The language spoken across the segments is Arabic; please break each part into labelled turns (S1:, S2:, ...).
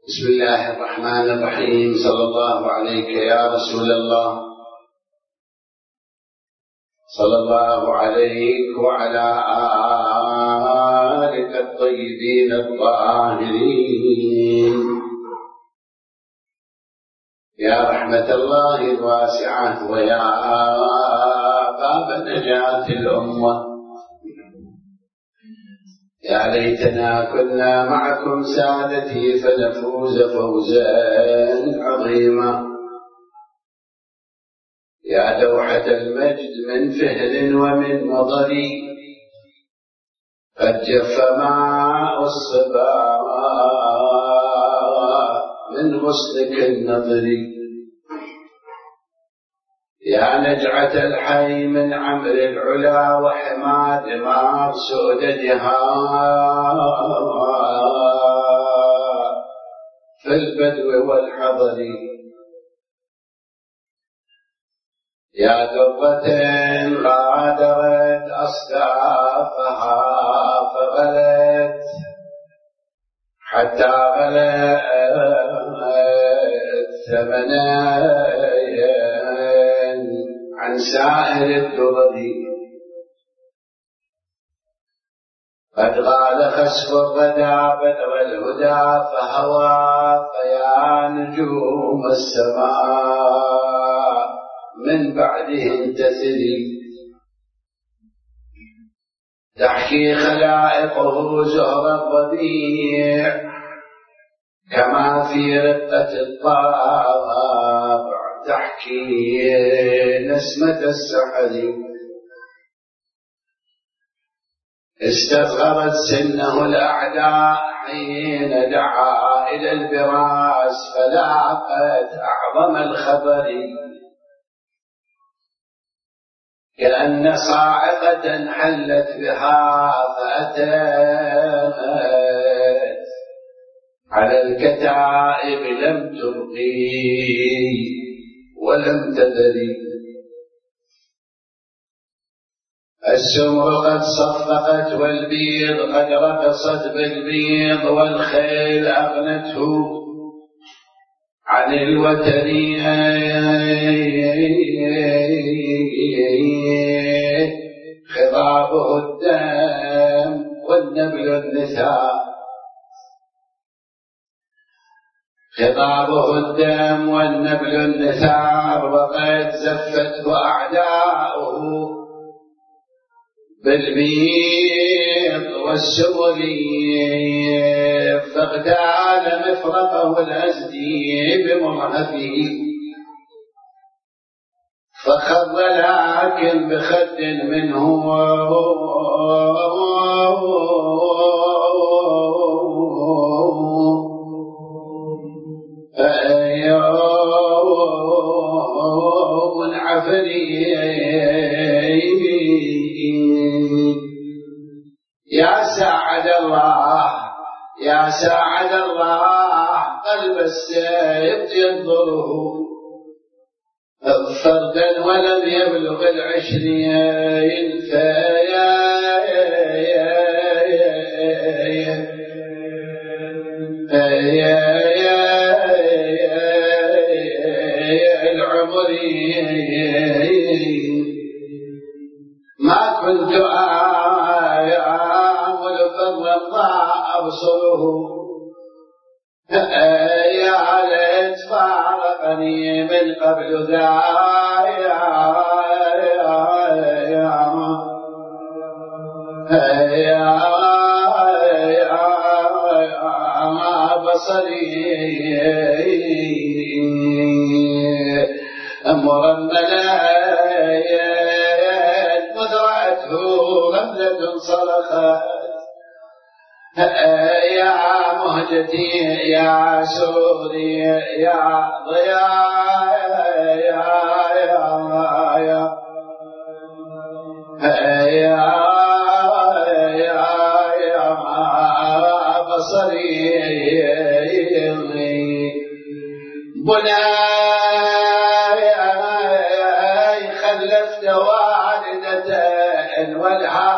S1: بسم الله الرحمن الرحيم. صلى الله عليك يا رسول الله، صلى الله عليك وعلى آلك الطيبين الطاهرين يا رحمة الله الواسعة ويا باب نجاة الأمة. يا ليتنا كنا معكم سادتي فنفوز فوزا عظيما. يا لوحة المجد من فهل ومن مضر، قد جف ماء الصبا من غصنك النظر. يا نجعة الحي من عمر العلا وحماد مار سؤددها في البدو والحضر. يا درة غادرت أصدافها فغلت حتى غلت ثمنا عن سائر الدرر. قد غال خسف الردى بدر الهدى فهوى فيا نجوم السماء من بعده انتثري. تحكي خلائقه زهر الربيع كما في رقة الطابع تحكي نسمة السحر. استصغرت سنه الأعداء حين دعا إلى البراس فلاقت أعظم الخبر. كأن صاعقة حلت بها فأتت على الكتائب لم تبقي ولم تذري. السمر قد صفقت والبيض قد رقصت بالبيض والخيل أغنته عن الوتر. خضابه الدم والنبل النثار. خضابه الدم والنبل النثار وقد زفته أعداؤه بالبيض والسمر. فاغتال مفرقه الأزدي بمرهفه فخض لكن بخد منه عفري. يا ساعد الله يا ساعد الله قلب السيف ينظره فردا ولم يبلغ العشرين. فيا العمر ما كنت آمل فالله أبصره. يا ليت فارقني من قبل ذا ما بصري مرملا مدرعته غملة صرخت. يا مهجتي يا سوري يا ضياء يا بصري. بناي خلفت والدة والها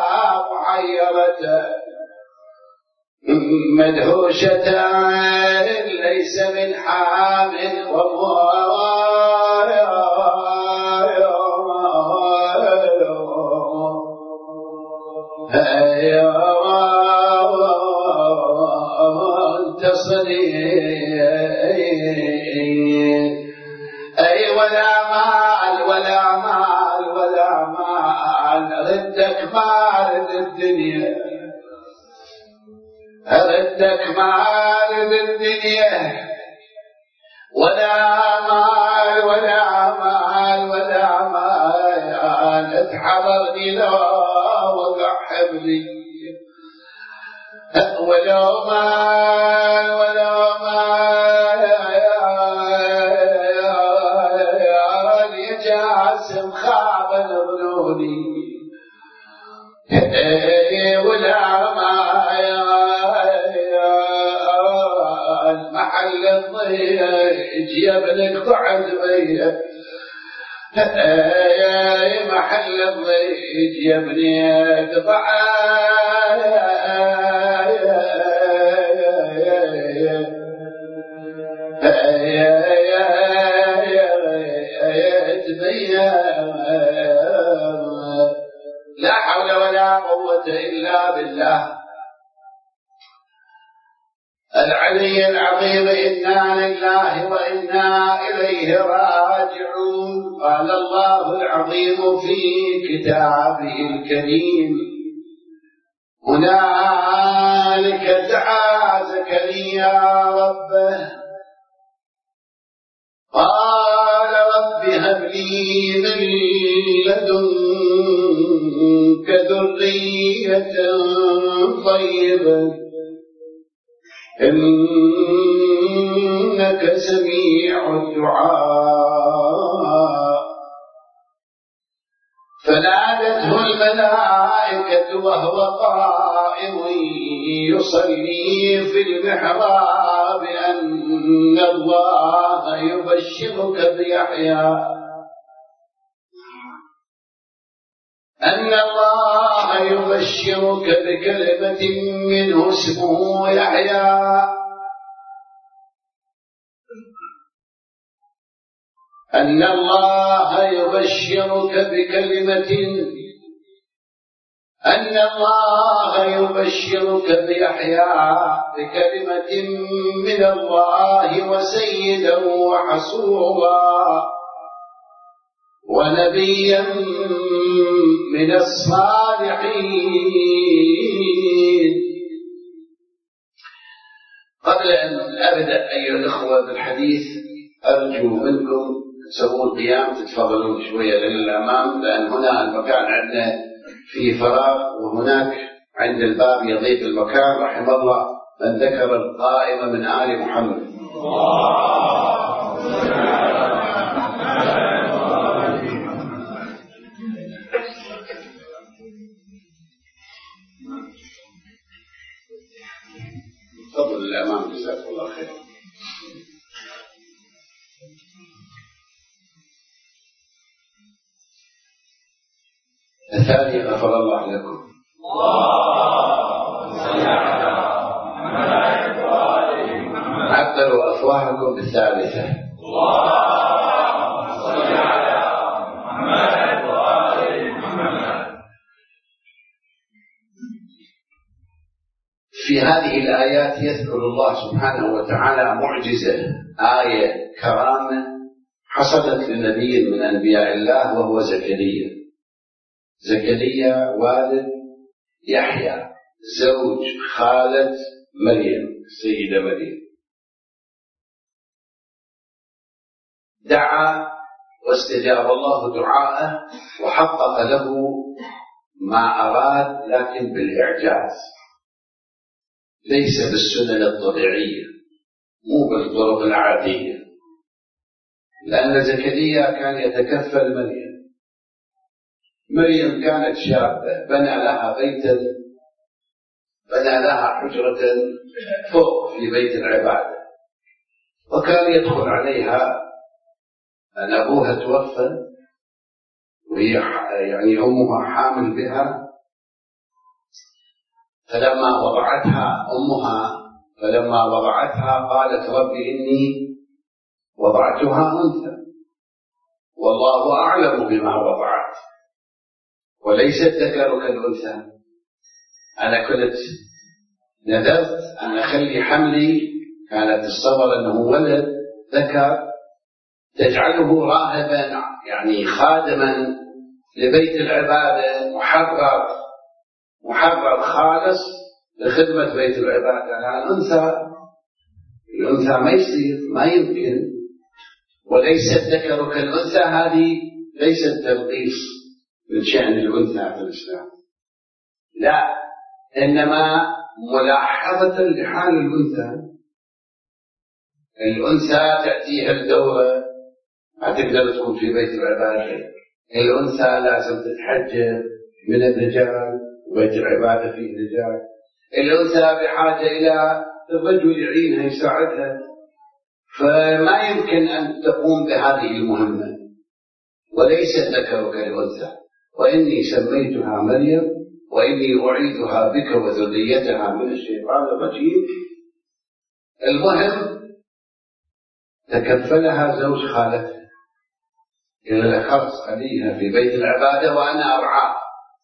S1: محيرة مدهوشة ليس من حامل أي ولا مال ولا مال ولا مال، ردك مال للدنيا، ردك مال للدنيا، ولا مال ولا مال ولا مال، اتحررني لو وقع حبلي، ولو مال ولو مال يا جاسم خاب ظنوني، ولا مال محل الضيج يا ابنك قعد بيه، يا محل الضيج يا ابني اقطع لا حول ولا قوة إلا بالله العلي العظيم. إنا لله وإنا إليه راجعون. قال الله العظيم في كتابه الكريم: هنالك دعا زكريا ربه قال رب هب لي من لدنك ذرية طيبة إنك سميع الدعاء. فنادته الملائكة وهو قائم يصلي في المحراب أن الله يبشرك بيحيى، أن الله يبشرك بكلمة منه اسمه يحيى، أن الله يبشرك بكلمة، أن الله يبشرك بيحيى بكلمة من الله وسيدا وحصورا ونبيا من الصالحين. قبل أن أبدأ أيها الأخوة بالحديث أرجو منكم تسوون قيام تتفضلون شوية للأمام، لأن هنا المكان عندنا فيه فراغ وهناك عند الباب يضيق المكان. رحم الله من ذكر القائمة من آل محمد. تفضل للأمام جزاك الله خير. الثاني غفر الله لكم. عبروا أفواهكم بالثالثة. في هذه الآيات يذكر الله سبحانه وتعالى معجزة، آية كرامة حصلت لنبي من أنبياء الله وهو زكريا. زكريا والد يحيى زوج خالة مريم السيدة مريم، دعا واستجاب الله دعاءه وحقق له ما أراد، لكن بالإعجاز، ليس بالسنن الطبيعية، مو بالطرق العادية، لأن زكريا كان يتكفل مريم. مريم كانت شابة، بنى لها بيتا، بنى لها حجرة فوق في بيت العبادة، وكان يدخل عليها أن أبوها توفى وهي يعني أمها حامل بها، فلما وضعتها أمها فلما وضعتها قالت رب إني وضعتها أنثى والله أعلم بما وضعت وليس الذكر كالأنثى. أنا كنت نذرت أن أخلي حملي، كانت تصور أنه ولد ذكر، تجعله راهبا يعني خادما لبيت العبادة، محرر خالص لخدمة بيت العبادة. الأنثى ما يصير، ما يمكن. وليس الذكر كالأنثى هذه ليست تنقيص من شأن الأنثى في الإسلام، لا، إنما ملاحظة لحال الأنثى. الأنثى تأتيها الدورة، ما تقدر تكون في بيت العبادة. الأنثى لازم تتحجب من الرجال، وبيت العبادة فيه رجال. الأنثى بحاجة إلى الرجل يعينها يساعدها، فما يمكن أن تقوم بهذه المهمة. وليس الذكر كالأنثى وإني سميتها مريم وإني أعيدها بك وذريتها من الشيطان الرجيم. المهم تكفلها زوج خالتها، إلى الأخص عليها في بيت العبادة وأنا أرعاها.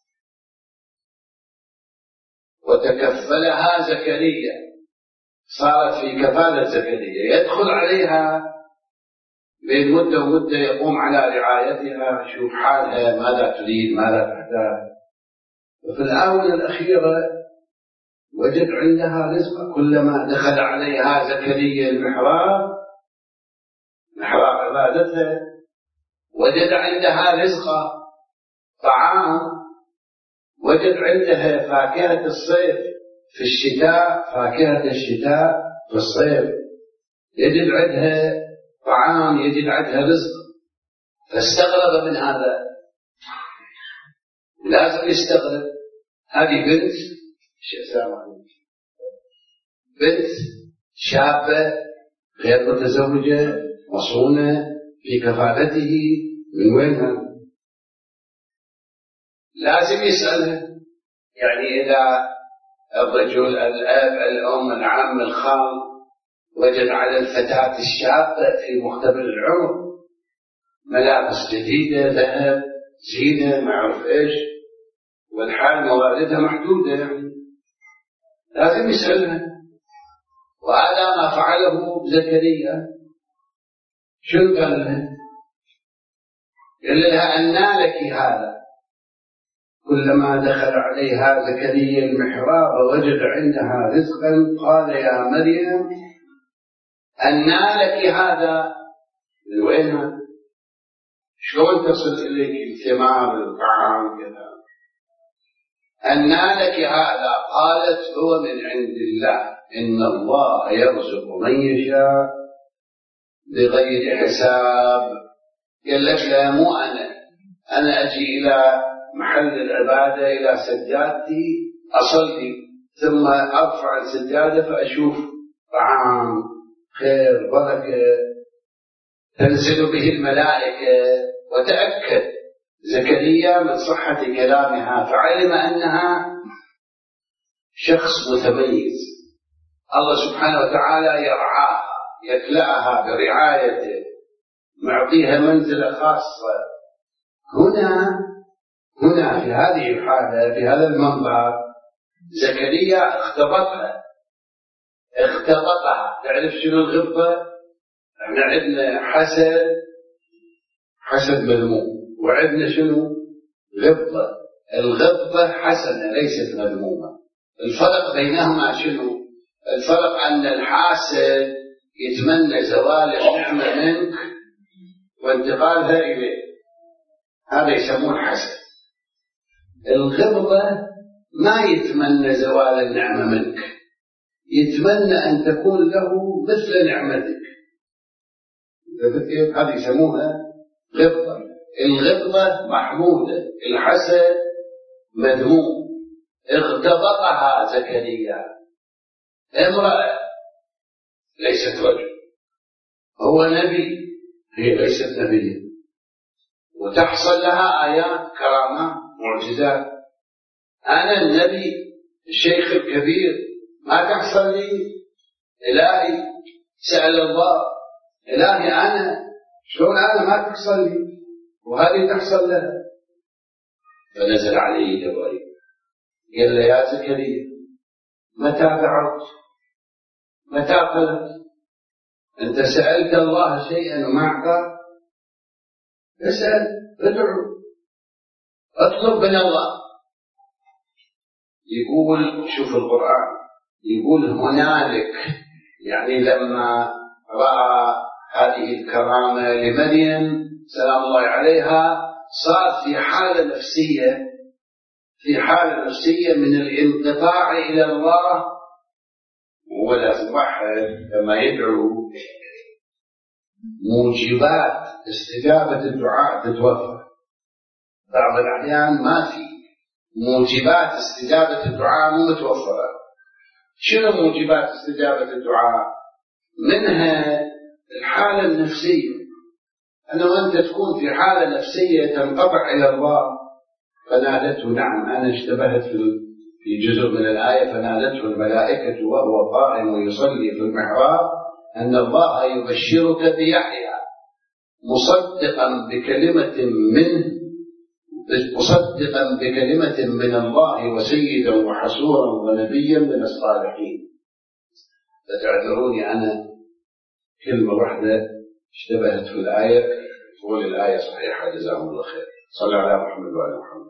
S1: وتكفلها زكريا، صارت في كفالة زكريا، يدخل عليها بين مدة ومدة، يقوم على رعايتها، يشوف حالها، ماذا تريد، ماذا تحتاج. وفي الآونة الأخيرة وجد عندها رزقا. كلما دخل عليها زكريا المحراب، محراب عبادته، وجد عندها رزقا، طعام، وجد عندها فاكهة الصيف في الشتاء، فاكهة الشتاء في الصيف، يجد عندها طعام، يجد عندها رزق. فاستغرب من هذا، لازم يستغرب. هذه بنت شابة غير متزوجة مصونة في كفالته، من وينها؟ لازم يسألها. يعني إذا الرجل، الأب، الأم، العم، الخال وجد على الفتاة الشابة في مقتبل العمر ملابس جديدة، ذهب، زينة، ما أعرف إيش، والحال مواردها محدودة، يعني لازم يسألها. وهذا ما فعله زكريا. شو قال لها؟ قال لها أنى لك هذا. كلما دخل عليها زكريا المحراب وجد عندها رزقا قال يا مريم أنى لك هذا. من وين؟ شلون تصل إليك الثمار، الطعام كذا؟ أنى لك هذا؟ قالت هو من عند الله، إن الله يرزق من يشاء بغير حساب. قال لك لا، مو أنا أجي إلى محل العبادة، إلى سجادتي، أصلي، ثم أرفع السجادة فأشوف طعام، خير، بركة تنزل به الملائكة. وتأكد زكريا من صحة كلامها، فعلم أنها شخص متميز، الله سبحانه وتعالى يرعاها، يكلأها برعايته، معطيها منزلة خاصة. هنا في هذه الحالة، في هذا المنظر، زكريا اختبطها. تعرف شنو الغبطة؟ احنا عندنا حسد مذموم، وعندنا شنو؟ غبطة. الغبطة حسنة ليست مذمومة. الفرق بينهما شنو؟ الفرق أن الحاسد يتمنى زوال النعمة منك وانتقالها إليه، هذا يسمونه حسد. الغبطة ما يتمنى زوال النعمة منك، يتمنى أن تكون له مثل نعمتك. هذه يسمونها غبطة. الغبطة محمودة، الحسد مذموم. اغتبطها زكريا، امرأة ليست رجل، هو نبي، هي ليست نبية، وتحصل لها آيات، كرامات، معجزات. أنا النبي الشيخ الكبير ما تحصل لي إلهي سأل الله إلهي أنا شلون أنا ما تحصل لي وهذه تحصل لها؟ فنزل عليه جبريل قال له يا زكريا متى دعوت؟ متى طلبت؟ أنت سألت الله شيئا وما أعطاك؟ اسأل، ادعو، اطلب من الله. يقول شوف القرآن يقول هنالك، يعني لما رأى هذه الكرامة لمريم سلام الله عليها صار في حالة نفسية من الانقطاع إلى الله. ولازم واحد لما يدعو موجبات استجابة الدعاء تتوفر. بعض الأحيان ما في موجبات استجابة الدعاء مو متوفرة. شنو موجبات استجابة الدعاء؟ منها الحالة النفسية، أنه أنت تكون في حالة نفسية تنقطع إلى الله. فنادته، نعم أنا اشتبهت في جزء من الآية، فنادته الملائكة وهو قائم يصلي في المحراب أن الله يبشرك بيحيى مصدقا بكلمة من الله وسيدا وحسورا ونبيا من الصالحين. فتعذروني أنا كلمة واحدة اشتبهت في الآية، تقول الآية صحيحة جزاهم الله خير. صلى على محمد وعلى محمد.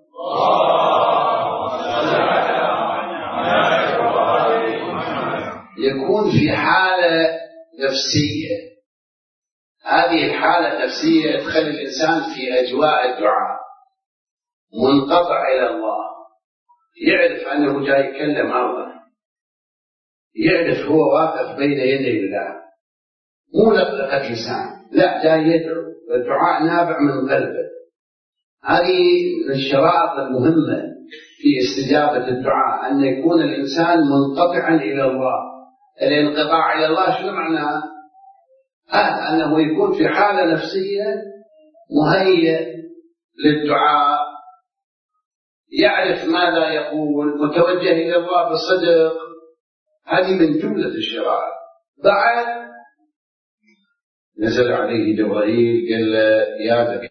S1: يكون في حالة نفسية، هذه الحالة النفسية تخلي الإنسان في أجواء الدعاء منقطع إلى الله، يعرف أنه جاي يكلم الله، يعرف هو واقف بين يدي الله، مو لقلقة لسان، لا جاي يدعو، الدعاء نابع من قلبه. هذه من الشرائط المهمة في استجابة الدعاء، أن يكون الإنسان منقطعا إلى الله. الانقطاع إلى الله شنو معناه؟ هذا أنه يكون في حالة نفسية مهيئ للدعاء، يعرف ماذا يقول، متوجه إلى الله بصدق. هذه من جملة الشرائط. بعد نزل عليه جبريل قال له يا زكريا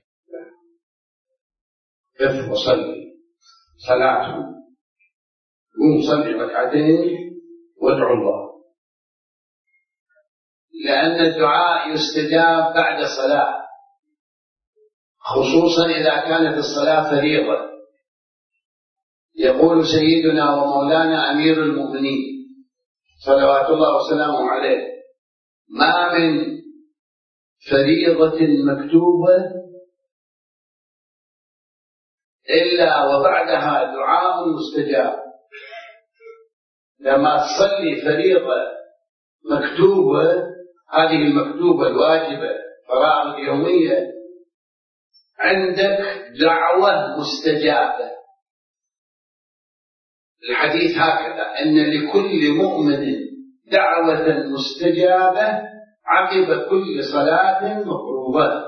S1: قف وصلي صلاة، قوم صلي ركعتين وادعو الله، لأن الدعاء يستجاب بعد الصلاة، خصوصا إذا كانت الصلاة فريضة. يقول سيدنا ومولانا أمير المؤمنين صلوات الله وسلامه عليه: ما من فريضة مكتوبة إلا وبعدها دعاء مستجاب. لما تصلي فريضة مكتوبة، هذه المكتوبة الواجبة فرائض يومية، عندك دعوة مستجابة. الحديث هكذا: إن لكل مؤمن دعوة مستجابة عقب كل صلاة مفروضة.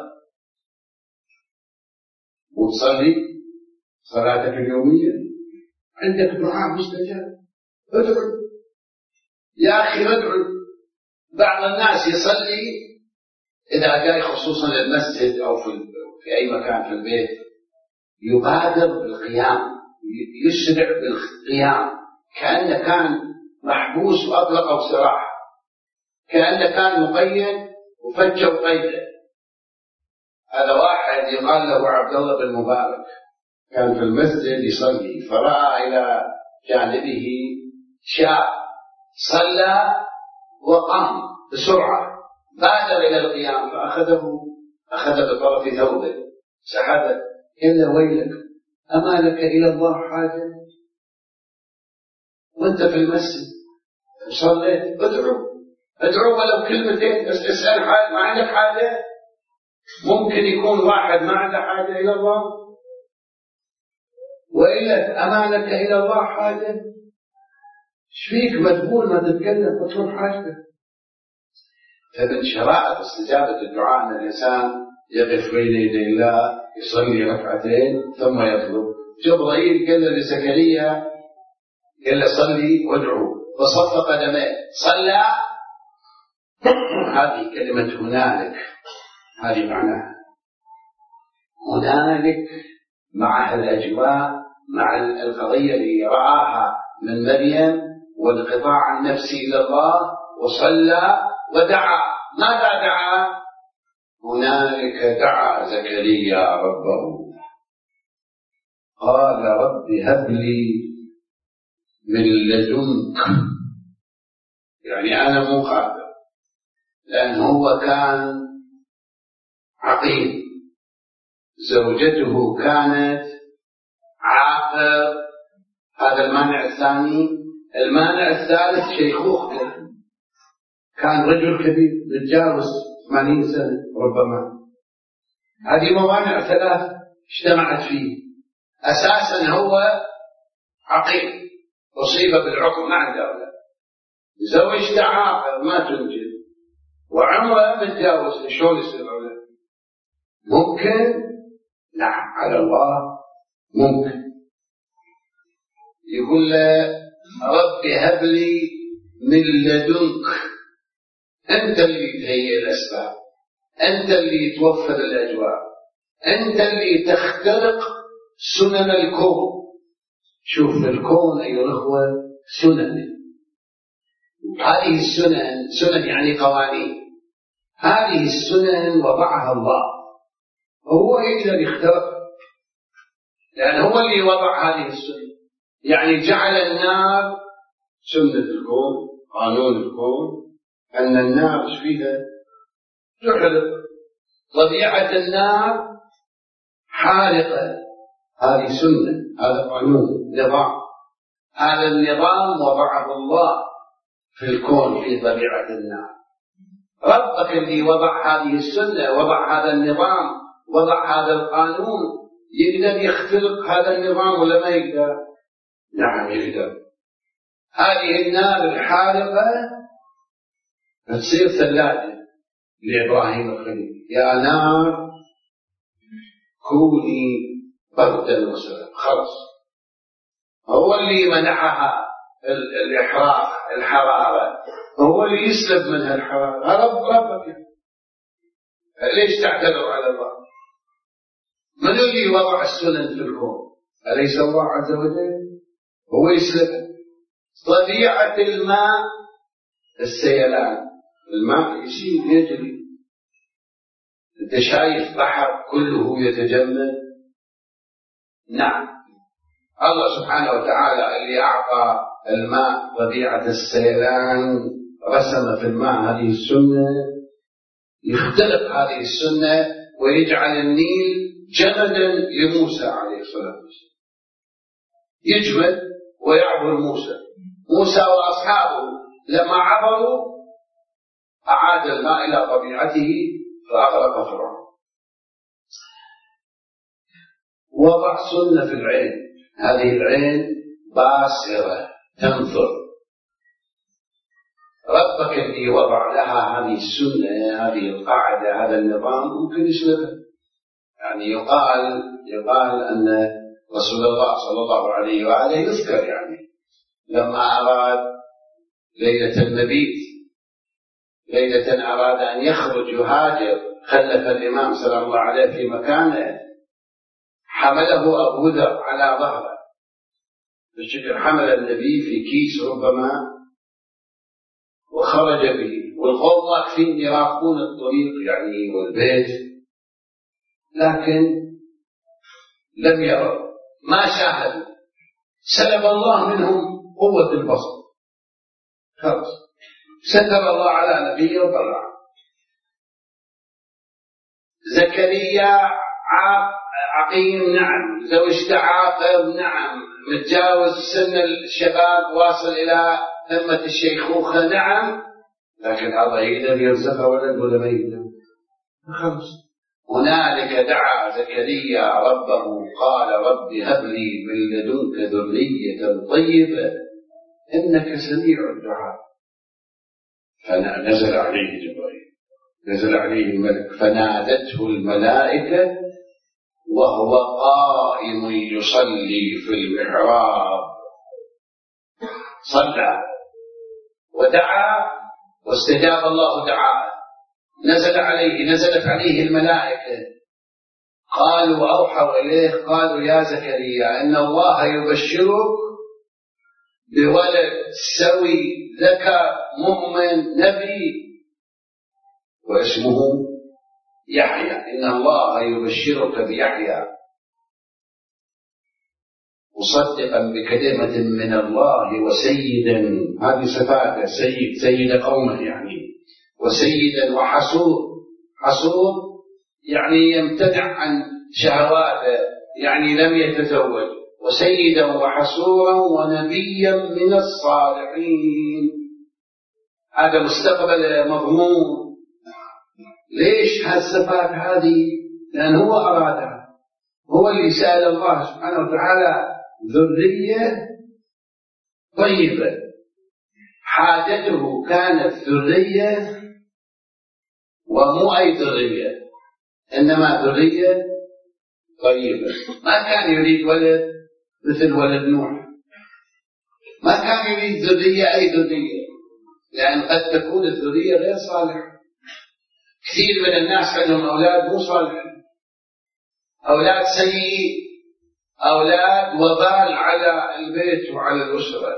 S1: وتصلي صلاتك اليومية عندك دعاء مستجاب، ادعو يا أخي ادعو. بعض الناس يصلي إذا جاي خصوصا للمسجد أو في أي مكان في البيت يبادر بالقيام، يسرع بالقيام، كأنه كان محبوس وأطلقوا سراح، كأنه كان مقيد وفجوا قيده. هذا واحد يقال له عبد الله بن مبارك، كان في المسجد يصلي، فرأى إلى جانبه شاب صلى وقام بسرعة، بادر إلى القيام، أخذ بطرف ثوبه سحبه، قال له: ويلك، أما لك إلى الله حاجة؟ وأنت في المسجد وصليت، ادعو ولو كلمتين، اسأل حاجة، ما عندك حاجة؟ ممكن يكون واحد ما عنده حاجة إلى الله، وإلا أما لك إلى الله حاجة؟ ايش فيك مذبول ما تتكلم وتروح حاجتك؟ فمن شرائط استجابة الدعاء أن الإنسان يقف بين يدي الله يصلي ركعتين ثم يطلب. جبريل قال لزكريا، قال له: صلي وادعو، فصف قدميه، صلى هذه كلمة هنالك، هذه معناها هنالك مع الأجواء، مع القضية اللي رآها من مريم والانقطاع النفسي إلى الله، وصلى ودعا. ماذا دعا؟ هنالك دعا زكريا ربه قال رب هب لي من لدنك، يعني أنا مو قادر، لأن هو كان عقيم، زوجته كانت عاقر، هذا المانع الثاني. المانع الثالث شيخوخته، كان رجل كبير يتجاوز 80 سنة ربما. هذه موانع ثلاث اجتمعت فيه. أساسا هو عقيم، أصيب بالعقم، ما عنده أولاد، زوجته عاقر ما تنجب، وعمره متجاوز، شلون يصير أولاد؟ ممكن؟ نعم، على الله ممكن. يقول له رب هب لي من لدنك، أنت اللي تهيئ الأسباب، أنت اللي توفر الأجواء، أنت اللي تخترق سنن الكون. شوف الكون أيها الأخوة سنن، هذه السنن، سنن يعني قوانين، هذه السنن وضعها الله، هو يقدر يخترق، لأن هو اللي وضع هذه السنن. يعني جعل النار سنة الكون، قانون الكون، أن النار فيها تحرق، طبيعة النار حارقة، هذه سنة، هذا قانون، نظام، هذا النظام وضعه الله في الكون في طبيعة النار. ربك اللي وضع هذه السنة، وضع هذا النظام، وضع هذا القانون، يقدر يخترق هذا النظام ولا ما يقدر؟ نعم يقدر. هذه النار الحارقة تصير ثلاجة لإبراهيم الخليل، يا نار كوني بردا وسلام، خلص. هو اللي منعها الإحراق، الحرارة، هو اللي يسلب منها الحرارة، ربك. ليش تعتذر على الله؟ من اللي وضع السنن في الكون؟ أليس الله عز وجل؟ هو يسلب. طبيعة الماء السيلان، الماء يسير يجري، انت شايف بحر كله يتجمد. نعم، الله سبحانه وتعالى اللي أعطى الماء طبيعة السيلان، رسم في الماء هذه السنة، يختلق هذه السنة ويجعل النيل جمدا لموسى عليه الصلاة والسلام، يجمد ويعبر موسى وأصحابه. لما عبروا أعاد الماء إلى طبيعته فأغرق فرعون. وضع سنة في العين، هذه العين باصرة تنظر، ربك الذي وضع لها هذه السنة، هذه القاعدة، هذا النظام، ممكن يسلبها. يعني يقال أن رسول الله صلى الله عليه وآله يذكر، يعني لما أراد ليلة المبيت، ليلة أراد أن يخرج يهاجر، خلف الإمام صلى الله عليه في مكانه، حمله أبو ذر على ظهره، بالشكل حمل النبي في كيس ربما وخرج به، والقوم واقفين يراقبون الطريق يعني والبيت، لكن لم يروا، ما شاهدوا، سلب الله منهم قوة البصر، خلاص ستر الله على نبيه وطلع. زكريا عقيم، نعم، زوجته عاقر، نعم، متجاوز سن الشباب، واصل إلى ثمة الشيخوخة، نعم، لكن الله يقدر يرزقه ولد ولا ما يقدر؟ خلاص. هنالك دعا زكريا ربه قال رب هب لي من لدنك ذرية طيبة إنك سميع الدعاء. فنزل عليه جبريل، نزل عليه الملك، فنادته الملائكة وهو قائم يصلي في المحراب، صلى ودعا واستجاب الله دعاءه، نزلت عليه الملائكة، قالوا أوحوا إليه قالوا يا زكريا إن الله يبشرك بولد سوي ذكر مؤمن نبي واسمه يحيى، إن الله يبشرك بيحيى مصدقا بكلمة من الله وسيدا، هذه صفاته، سيد قومه يعني، وسيدا حصور يعني يمتنع عن شهواته، يعني لم يتزوج، وسيدا وحصورا ونبيا من الصالحين. هذا مستقبل مضمون. ليش هالصفات هذه؟ لأن هو أرادها، هو اللي سأل الله سبحانه وتعالى ذرية طيبة، حاجته كانت ذرية، ومو أي ذرية، إنما ذرية طيبة. ما كان يريد ولد مثل ولد نوح، ما كان يريد ذرية أي ذرية، لأن قد تكون الذرية غير صالحة. كثير من الناس عندهم أولاد مو صالحين، أولاد سيئين، أولاد وبال على البيت وعلى الأسرة،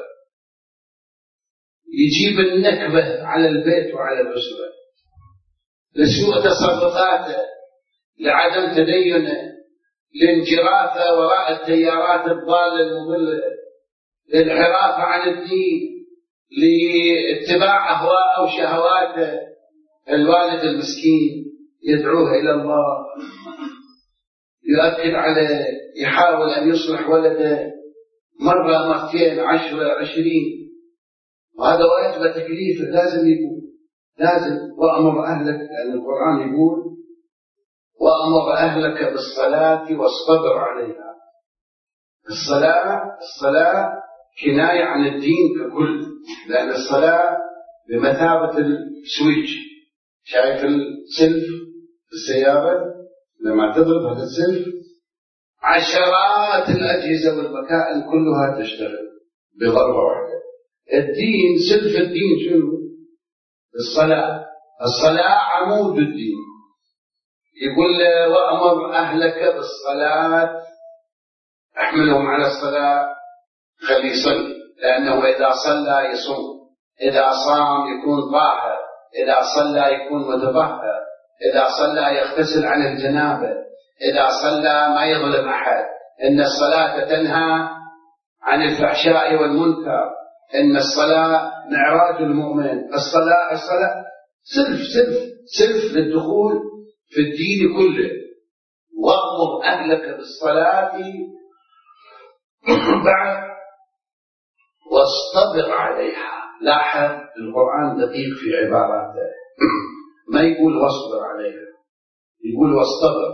S1: يجيب النكبة على البيت وعلى الأسرة، لسوء تصرفاته، لعدم تدينه، لانجرافه وراء التيارات الضالة المضلة، للانحراف عن الدين، لاتباع أهواءه وشهواته. الوالد المسكين يدعوه إلى الله، يؤكد عليه، يحاول أن يصلح ولده مرة مرتين 10 20، وهذا واجب تكليفه، لازم يكون، لازم. وأمر أهلك، لأن القرآن يقول وأمر أهلك بالصلاة واصطبر عليها. الصلاة كناية عن الدين ككل، لأن الصلاة بمثابة السويتش. شايف السلف السيارة لما تضرب هذا السلف عشرات الأجهزة والمكائن كلها تشتغل بضربة واحدة. الدين، سلف الدين شنو؟ الصلاة عمود الدين. يقول وأمر أهلك بالصلاة، احملهم على الصلاة، خلي يصلي، لأنه إذا صلى يصوم، إذا صام يكون طاهر، إذا صلى يكون متطهر، إذا صلى يغتسل عن الجنابة، إذا صلى ما يظلم أحد. إن الصلاة تنهى عن الفحشاء والمنكر، إن الصلاة معراج المؤمن. الصلاة سلف للدخول في الدين كله. وأمر أهلك بالصلاة بعد واصطبر عليها. لاحظ القرآن دقيق في عباراته، ما يقول واصبر عليها، يقول واصطبر.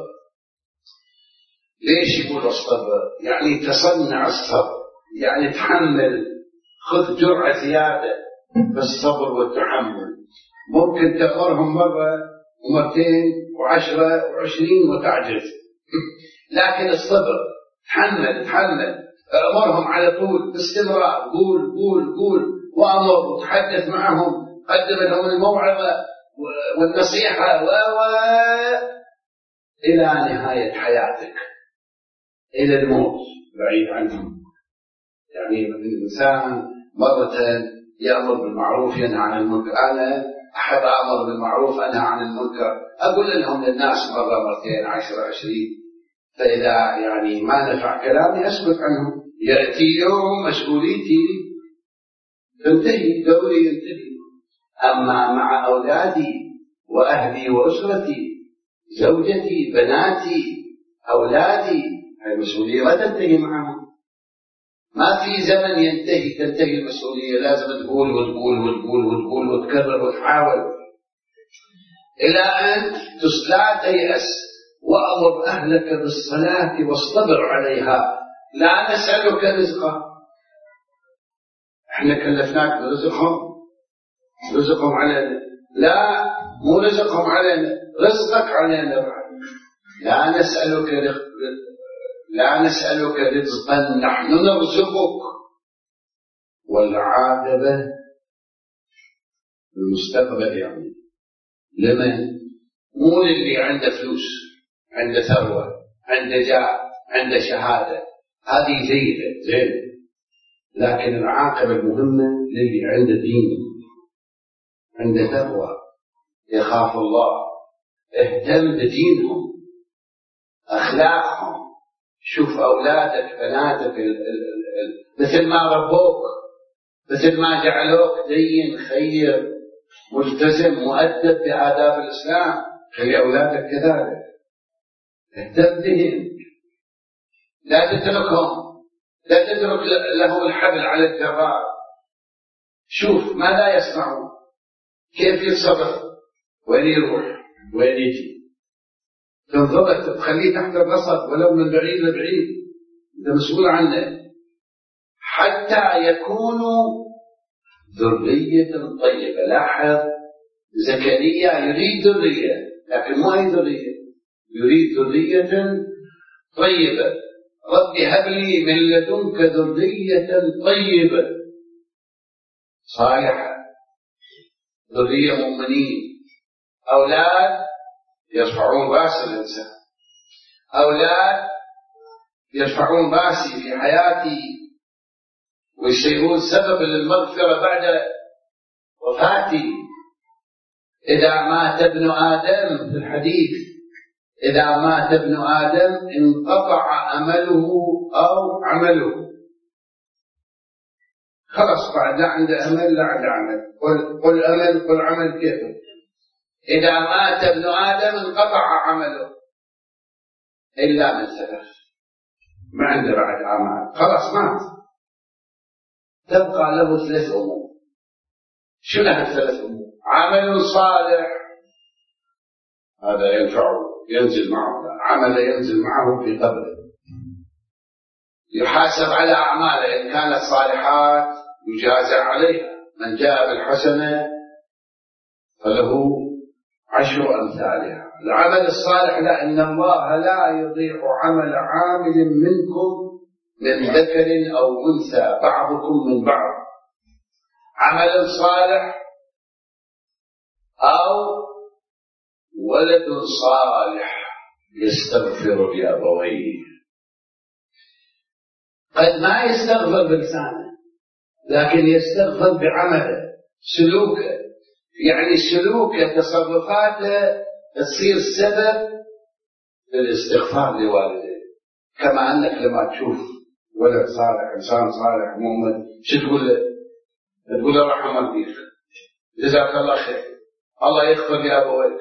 S1: ليش يقول واصطبر؟ يعني تصنع الصبر، يعني تحمل، خذ جرعة زيادة بالصبر والتحمل. ممكن تأمرهم مرة ومرتين و10 و20 وتعجز، لكن الصبر، تحمل، أمرهم على طول باستمرار، قول وأمر وتحدث معهم، قدم لهم الموعظة والنصيحة إلى نهاية حياتك، إلى الموت بعيد عنهم. يعني الإنسان مرة يأمر بالمعروف ينهى عن المنكر. أنا أحب أمر بالمعروف أنهى عن المنكر، أقول لهم للناس مرة مرتين 10 20، فإذا يعني ما نفع كلامي أسكت عنهم. يأتي يوم مسؤوليتي تنتهي، دوري ينتهي. أما مع أولادي وأهلي وأسرتي، زوجتي، بناتي، أولادي، المسؤولية ما تنتهي معهم. ما في زمن تنتهي المسؤولية، لازم تقول وتكرر وتحاول إلى أن لا تيأس. وأمر أهلك بالصلاة واصطبر عليها. لا نسألك رزقا، احنا كلفناك برزقهم علينا، لا مو رزقهم علينا، رزقك علينا بعد. لا نسألك رزقا، نحن نرزقك. والعاقبة المستقبل يعني لمن؟ مو للي عنده فلوس، عنده ثروة، عنده جاه، عنده شهادة، هذه جيدة زين، لكن العاقبة المهمة للي عنده دين، عنده تقوى، يخاف الله، اهتم بدينهم، أخلاقهم. شوف أولادك بناتك مثل ما ربوك، مثل ما جعلوك دين خير ملتزم مؤدب بآداب الإسلام، خلي أولادك كذلك، اهتم بهم، لا تتركهم، لا تترك لهم الحبل على الجرار. شوف ماذا يصنعون، كيف يتصرف، وين يروح، وين يجي، تنضبط، تخليه تحت الرصد ولو من بعيد لبعيد، انت مسؤول عنه، حتى يكونوا ذرية طيبة. لاحظ زكريا يريد ذرية، لكن مو أي ذرية، يريد ذرية طيبة. رب هب لي من لدنك ذرية طيبة صالحة، ذرية مؤمنين، أولاد يرفعون رأس الإنسان، أولاد يرفعون رأسي في حياتي ويصيرون سبب للمغفرة بعد وفاتي. إذا مات ابن آدم في الحديث، إذا مات ابن آدم انقطع أمله أو عمله، خلص بعد لا عنده أمل لا عنده عمل، قل أمل قل عمل كيف. إذا مات ابن آدم انقطع عمله إلا من ثلاث، ما عنده بعد أعمال، خلاص مات، تبقى له ثلاث أمور. شو له الثلاث أمور؟ عمل صالح، هذا ينفعه ينزل معه، عمل ينزل معه في قبره، يحاسب على أعماله، إن كانت صالحات يجازى عليها، من جاء بالحسنة فله 10 أمثالها. العمل الصالح لا، إن الله لا يضيع عمل عامل منكم من ذكر أو أنثى بعضكم من بعض. عمل صالح أو ولد صالح يستغفر لأبويه، قد ما يستغفر بلسانه لكن يستغفر بعمله، سلوكه، يعني سلوكه تصرفاته تصير سبب للاستغفار لوالديه. كما أنك لما تشوف ولد صالح، إنسان صالح مؤمن، شو تقول له؟ تقول له رحم أبيك، جزاك الله خير، الله يغفر لأبويك.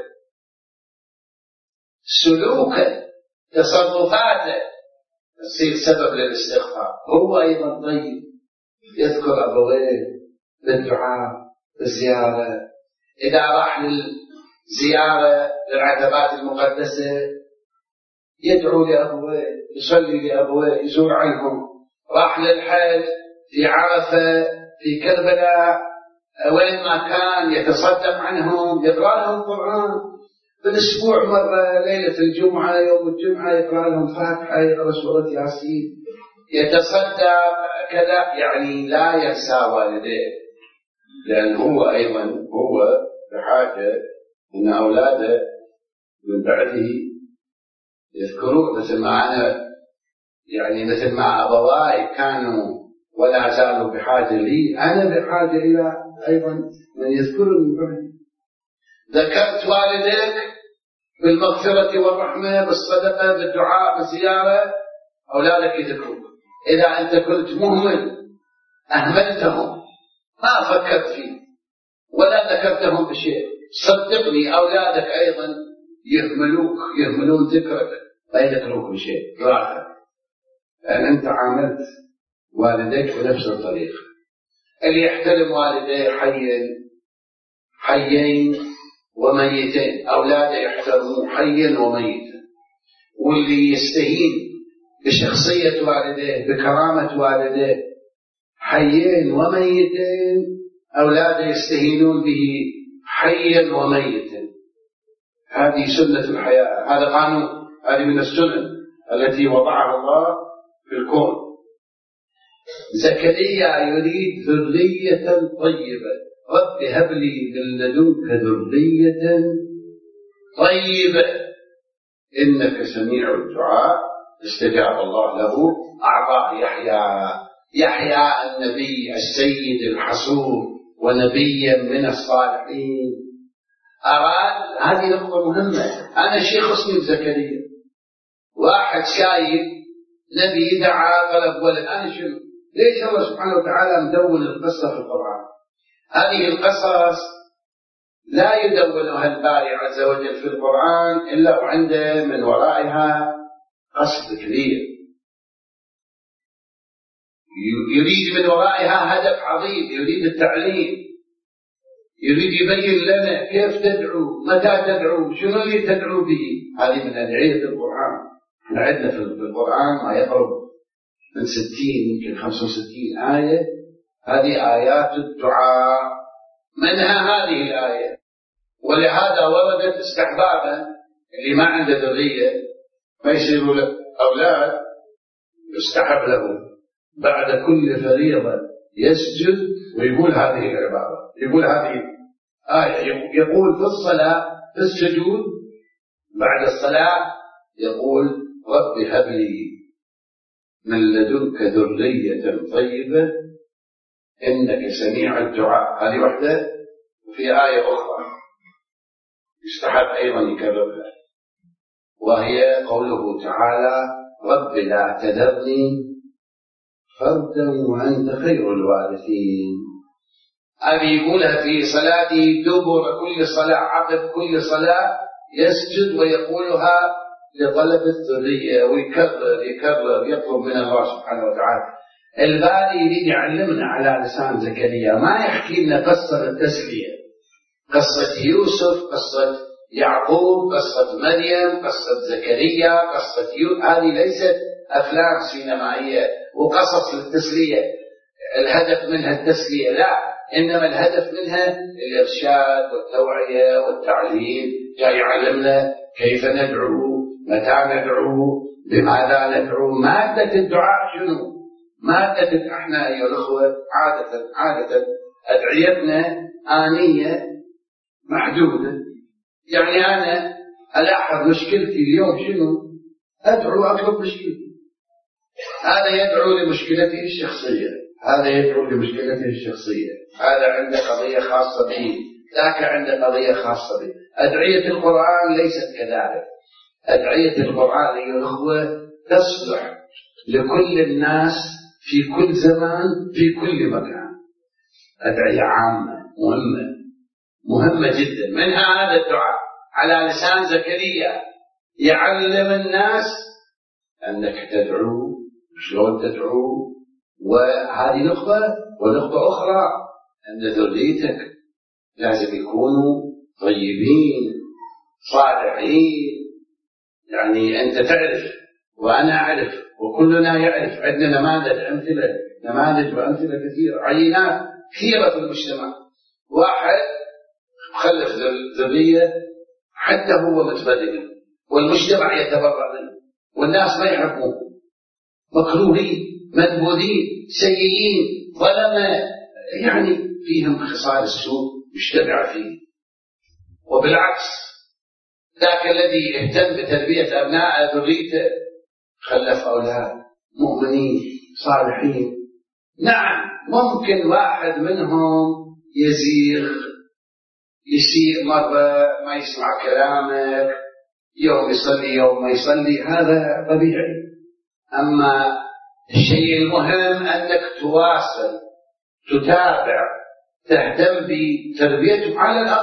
S1: سلوكه تصرفاته تصير سبب للاستغفار. هو أيضا طيب، يذكر أبويه بالدعاء بالزيارة، إذا راح للزيارة للعتبات المقدسة يدعو لأبويه، يصلي لأبويه، يزور عنهم. راح للحج في عرفة في كربلاء وين ما كان يتصدق عنهم، يقرأ لهم قرآن بالأسبوع مرة، ليلة الجمعة يوم الجمعة يقرأ لهم فاتحة، يقرأ سورة ياسين، يتصدق كذا، يعني لا ينسى والديه، لأن هو أيضا هو بحاجة أن أولاده من بعده يذكرون، مثل ما أنا يعني مثل ما أبواي كانوا ولا زالوا بحاجة لي، أنا بحاجة إلى أيضا من يذكرني من بعدي. ذكرت والديك بالمغفرة والرحمة بالصدقة بالدعاء بالزيارة، أولادك يذكرون. إذا أنت كنت مهمل أهملتهم ما فكرت فيه ولا ذكرتهم بشيء، صدقني أولادك أيضا يهملون ذكرك، لا يذكروك بشيء راحة، لأن أنت عاملت والديك بنفس الطريقة. اللي يحترم والديه حيين وميتين، أولاده يحترموه حيا وميتا. واللي يستهين بشخصية والديه بكرامة والديه حيين وميتين، أولاده يستهينون به حيا وميتا. هذه سنة الحياة، هذا قانون، هذه من السنن التي وضعها الله في الكون. زكريا يريد ذرية طيبة، رب هب لي من لدنك ذرية طيبة إنك سميع الدعاء. استجاب الله له، أعطاه يحيى النبي السيد الحصور ونبيا من الصالحين. أراد هذه نقطة مهمة. أنا شيء خصني بزكريا، واحد شايف نبي دعا طلب ولد، أنا شنو؟ ليش الله سبحانه وتعالى مدون القصة في القرآن؟ هذه القصص لا يدونها الباري عز وجل في القرآن إلا وعنده من ورائها قصد كبير، يريد من ورائها هدف عظيم، يريد التعليم، يريد يبين لنا كيف تدعو، متى تدعو، شنو اللي تدعو به. هذه من أدعية القرآن. عندنا في القرآن ما يقرب من 60 يمكن 65 آية، هذه آيات الدعاء، منها هذه الآية. ولهذا وردت استحبابا، اللي ما عنده ذرية ما يصيروا له أولاد يستحب له بعد كل فريضة يسجد ويقول هذه العبارة، يقول هذه آية، يقول في الصلاة في السجود بعد الصلاة يقول رب هب لي من لدنك ذرية طيبة إنك سميع الدعاء. هذه واحدة. وفي آية أخرى يستحب أيضا يكررها، وهي قوله تعالى رب لا تذرني فردا وأنت خير الوارثين. هذه يقولها في صلاته دبر كل صلاة، عقب كل صلاة يسجد ويقولها لطلب الذرية، ويكرر يطلب من الله سبحانه وتعالى. الباري يريد يعلمنا على لسان زكريا، ما يحكي لنا قصة التسلية، قصة يوسف، قصة يعقوب، قصة مريم، قصة زكريا، قصة هذه ليست أفلام سينمائية وقصص للتسلية الهدف منها التسلية، لا، إنما الهدف منها الإرشاد والتوعية والتعليم. جاي يعلمنا كيف ندعو، متى ندعو، بماذا ندعو. مادة الدعاء شنو؟ مادة احنا أيها الأخوة عادة أدعيتنا آنية محدودة. يعني أنا ألاحظ مشكلتي اليوم شنو؟ أدعو أطلب مشكلتي، هذا يدعو لمشكلته الشخصية، هذا يدعو لمشكلته الشخصية، هذا عنده قضية خاصة به، ذاك عنده قضية خاصة به. أدعية القرآن ليست كذلك. أدعية القرآن أيها الأخوة تصلح لكل الناس في كل زمان في كل مكان. أدعية عامة مهمة جدا. منها هذا الدعاء على لسان زكريا يعلم الناس أنك تدعو، شلون تدعو. وهذه نقطة. ونقطة أخرى أن ذريتك لازم يكونوا طيبين صالحين. يعني أنت تعرف وأنا أعرف وكلنا يعرف، عندنا نماذج وأمثلة كثيرة، عينات كثيرة في المجتمع. واحد خلف ذرية حتى هو متبدل والمجتمع يتبرأ منه والناس ما يحبوه، مكروهين، منبوذين، سيئين، ظلمة، يعني فيهم خصال السوء مجتمع فيه. وبالعكس ذاك الذي اهتم بتربية أبناء ذريته خلف أولاد مؤمنين صالحين. نعم ممكن واحد منهم يزيغ، يسيء مرة، ما يسمع كلامك، يوم يصلي يوم ما يصلي، هذا طبيعي. أما الشيء المهم أنك تواصل، تتابع، تهتم بتربيته،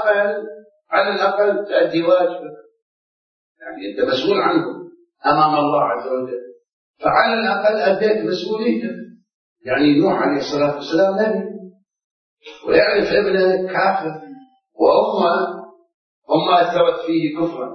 S1: على الأقل تؤدي واجبك. يعني أنت مسؤول عنه أمام الله عز وجل، فعلى الأقل أديت مسؤوليتك. يعني نوح عليه الصلاة والسلام نبي ويعرف ابنه كافر، وأمه أثرت فيه كفرا،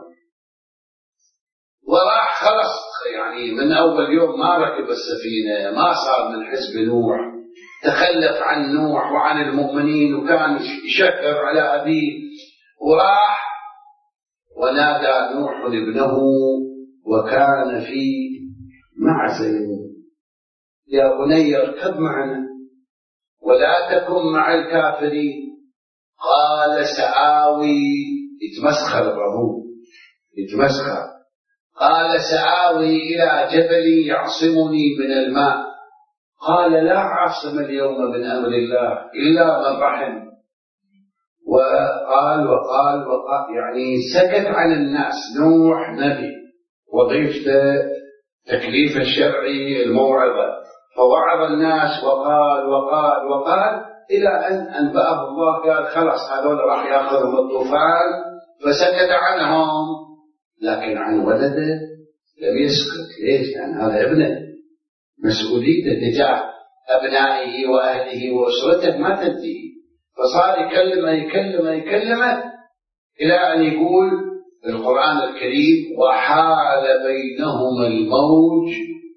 S1: وراح خلص. يعني من أول يوم ما ركب السفينة، ما صار من حزب نوح، تخلف عن نوح وعن المؤمنين، وكان يشكر على أبيه، وراح ونادى نوح ابنه وكان في معزل: يا بني اركب معنا ولا تكن مع الكافرين. قال سآوي، يتمسخر بأبوه، يتمسخر. قال سآوي إلى جبل يعصمني من الماء. قال لا عاصم اليوم من أمر الله إلا من رحم. وقال وقال وقال، يعني سكت عن الناس. نوح نبي، وظيفته تكليف الشرعي الموعظة، فوعظ الناس وقال وقال وقال إلى أن أنبأه الله قال خلاص هذول راح يأخذهم الطوفان، فسكت عنهم. لكن عن ولده لم يسكت. ليش؟ لأن هذا ابنه، مسؤوليته تجاه أبنائه وأهله وأسرته ما تنتهي. فصار يكلمه إلى أن يقول القرآن الكريم وحال بينهما الموج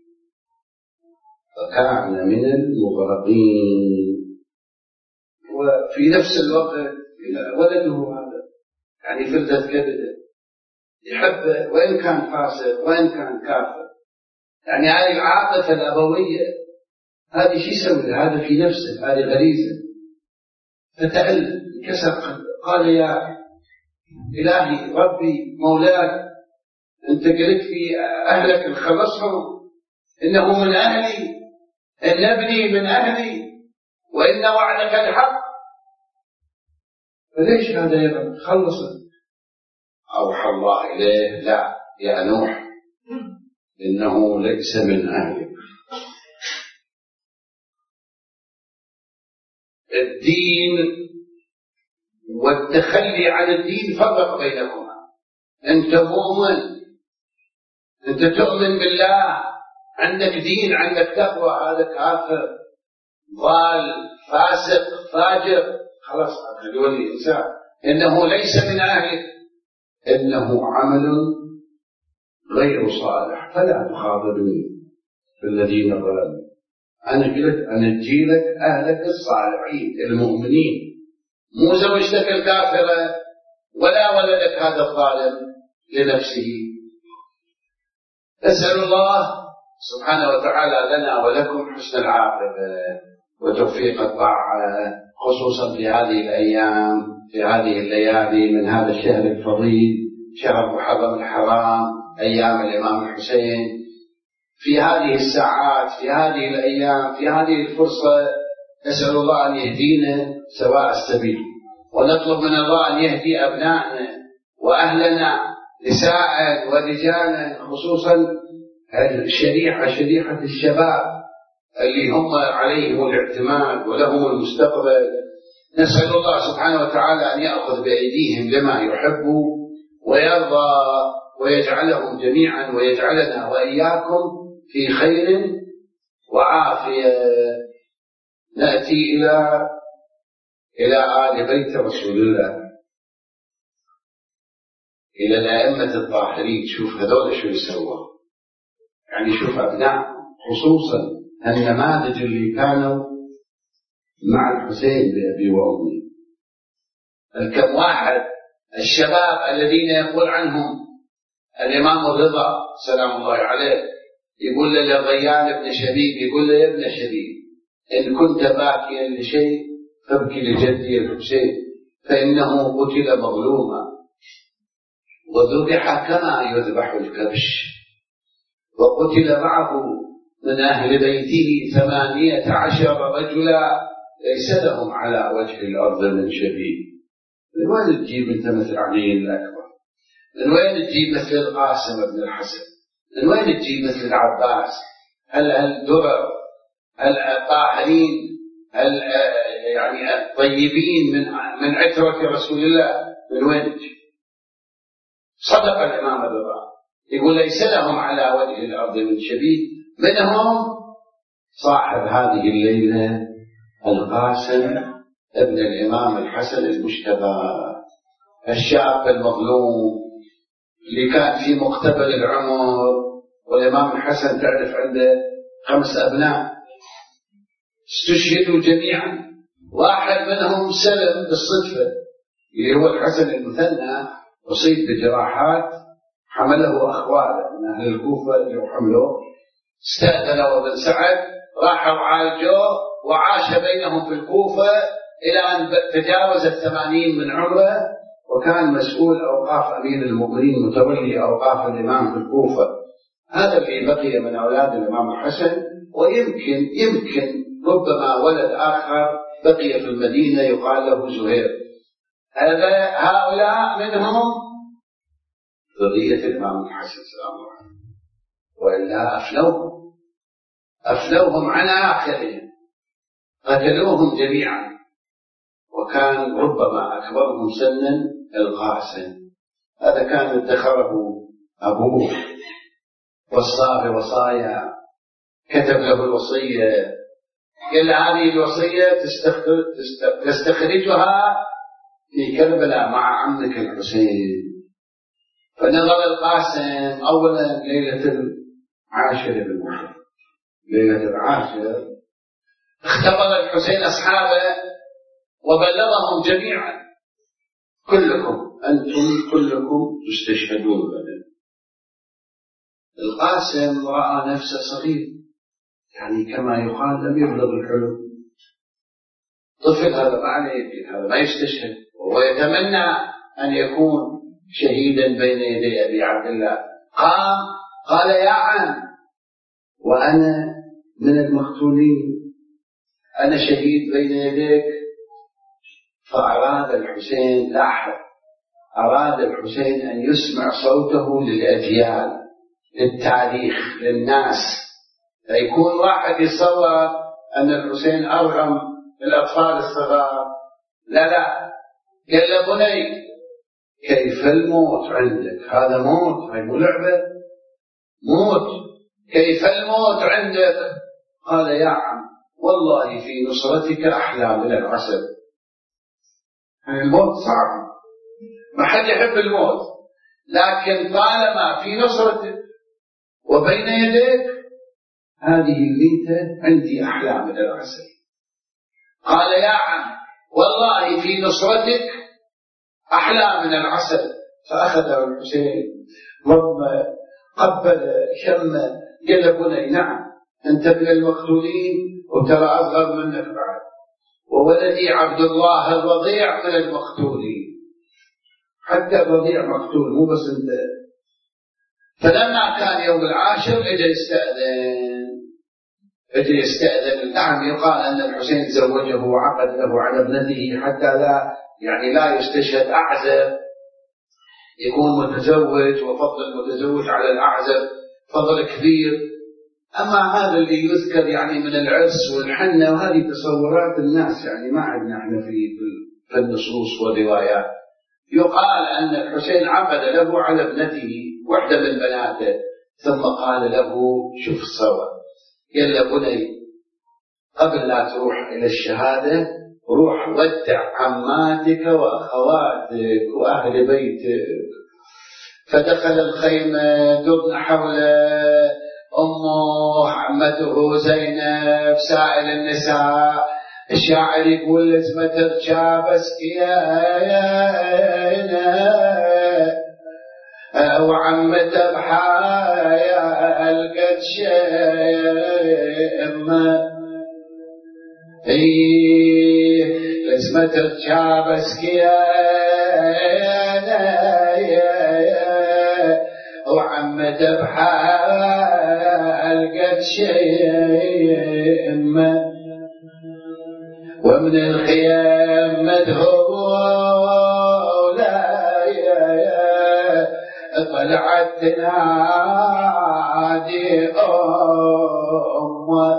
S1: فكان من المغرقين. وفي نفس الوقت ولده هذا يعني فلتة كبده، يحبه وإن كان فاسق وإن كان كافر. يعني هذه العاطفة الأبوية هذه شو يسوي؟ هذا في نفسه، هذه غريزة. فتألم كسر قلبه، قال يا إلهي ربي مولاي، أنت قلت في أهلك نخلصهم، إنه من أهلي، إن ابني من أهلي، وإن وعدك الحق، فليش هذا يا رب؟ خلصه. أوحى الله إليه لا يا نوح إنه ليس من أهلك. الدين والتخلي عن الدين فرق بينهما. أنت مؤمن، أنت تؤمن بالله، عندك دين، عندك تقوى، هذا كافر ضال فاسق فاجر، خلاص هذا الإنسان إنه ليس من أهلك، إنه عمل غير صالح، فلا تخاطبني بالذين ظلموا. أنا قلت أنا أجيلك أهلك الصالحين المؤمنين، مو زوجتك الكافرة ولا ولدك هذا الظالم لنفسه. أسأل الله سبحانه وتعالى لنا ولكم حسن العاقبة وتوفيق الطاعة، خصوصا في هذه الأيام، في هذه الليالي من هذا الشهر الفضيل، شهر محرم الحرام، أيام الإمام الحسين. في هذه الساعات، في هذه الأيام، في هذه الفرصة، نسأل الله أن يهدينا سواء السبيل، ونطلب من الله أن يهدي أبنائنا وأهلنا، نساء ورجالا، خصوصا شريحة الشباب اللي هم عليهم الاعتماد ولهم المستقبل. نسأل الله سبحانه وتعالى أن يأخذ بأيديهم لما يحب ويرضى، ويجعلهم جميعا ويجعلنا وإياكم في خير وعافية. نأتي إلى آل بيت رسول الله، إلى الأئمة الطاهرين. شوف هذول شو يسوون، يعني شوف أبناء، خصوصا النماذج اللي كانوا مع الحسين بأبي وأمي. الكم واحد الشباب الذين يقول عنهم الإمام الرضا سلام الله عليه، يقول للغيان ابن شبيب، يقول له يا ابن شبيب إن كنت باكيا لشيء فابكي لجدي الحسين فإنه قتل مظلوما وذبح كما يذبح الكبش، وقتل معه من أهل بيته 18 رجلا ليس لهم على وجه الأرض من شبيه. من وين تجيب أنت مثل علي الأكبر؟ من وين تجيب مثل القاسم بن الحسن؟ من وين تجيب مثل العباس؟ هل الدرر، هل الطاهرين، هل يعني الطيبين من عترة رسول الله، من وين تجيب؟ صدق الإمام الرضا يقول ليس لهم على وجه الأرض من شبيه. منهم صاحب هذه الليلة القاسم ابن الإمام الحسن المجتبى، الشاب المظلوم اللي كان في مقتبل العمر. والإمام الحسن تعرف عنده 5 أبناء استشهدوا جميعا، واحد منهم سلم بالصدفة اللي هو الحسن المثنى، أصيب بجراحات حمله أخواله من أهل الكوفة اللي حملوه، استأذنوا ابن سعد راحوا عالجوه وعاش بينهم في الكوفة إلى أن تجاوز 80 من عمره، وكان مسؤول أوقاف أمير المؤمنين، متولي أوقاف الإمام في الكوفة. هذا اللي بقي من أولاد الإمام الحسن، ويمكن ربما ولد آخر بقي في المدينة يقال له زهير. هؤلاء منهم ذرية الإمام الحسن سلام الله عليه، وإلا أفلوهم عن آخرهم، قتلوهم جميعا. وكان ربما أكبرهم سنا القاسم، هذا كان ادخره أبوه، وصاه وصايا، كتب له الوصية، قال هذه الوصية تستخرجها في كربلاء مع عمك الحسين. فنظر القاسم أولا ليلة العاشر بالمحرم، ليلة العاشر اختبر الحسين أصحابه وبلغهم جميعا: أنتم كلكم تستشهدون غدا. القاسم رأى نفسه صغير، يعني كما يقال لم يبلغ الحلم، طفل، هذا ما عليه، هذا ما يستشهد، وهو يتمنى أن يكون شهيدا بين يدي أبي عبد الله. قال: يا عم، وأنا من المقتولين، أنا شهيد بين يديك. فأراد الحسين، أراد الحسين أن يسمع صوته للأجيال، للتاريخ، للناس، فيكون واحد يتصور أن الحسين أرغم الأطفال الصغار. لا، قال له: بني، كيف الموت عندك؟ هذا موت، هاي مو لعبة، موت، كيف الموت عندك؟ قال: يا عم، والله في نصرتك أحلى من العسل. الموت صعب، ما حد يحب الموت، لكن طالما في نصرتك وبين يديك، هذه الميتة عندي أحلى من العسل. قال: يا عم، والله في نصرتك أحلى من العسل. فأخذه الحسين، قبل شمه، قال له: بني، نعم، أنت من المقتولين، وترى أصغر منك بعد، وولدي عبد الله الرضيع من المقتولين، حتى الرضيع مقتول، مو بس أنت. فلما كان يوم العاشر اجى يستأذن. نعم، يقال أن الحسين زوجه وعقد له على ابنته حتى لا يستشهد أعزب، يكون متزوج، وفضل المتزوج على الأعزب فضل كبير. أما هذا اللي يذكر من العرس والحنة، وهذه تصورات الناس، ما عندنا احنا في النصوص والروايات. يقال أن الحسين عقد له على ابنته واحدة من بناته، ثم قال له: شوف الصور، قال له: بني، قبل لا تروح إلى الشهادة، روح ودع عماتك وأخواتك وأهل بيتك. فدخل الخيمة، دبن حوله أمه، عمته زينب، سائل النساء. الشاعر يقول: لازم ترجع بسكينة، وعمته بحايا القد شمه، لازم ترجع بسكينة، وعمته بحايا القد شمه، ومن الخيام مدهولة طلعت تنادي أمه: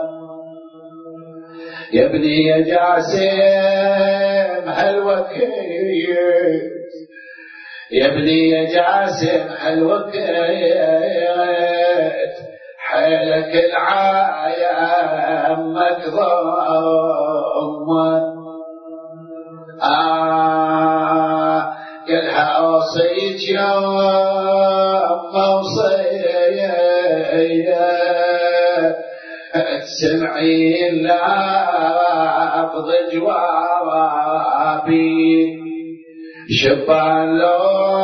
S1: يا ابني يا جاسم هالوكيل، يا ابني يا جاسم هالوكيل، حيلك العاية أمك ضمه. قالها: أوصيك يا أم وصية، تسمعين لفظ جوابي، شبان لو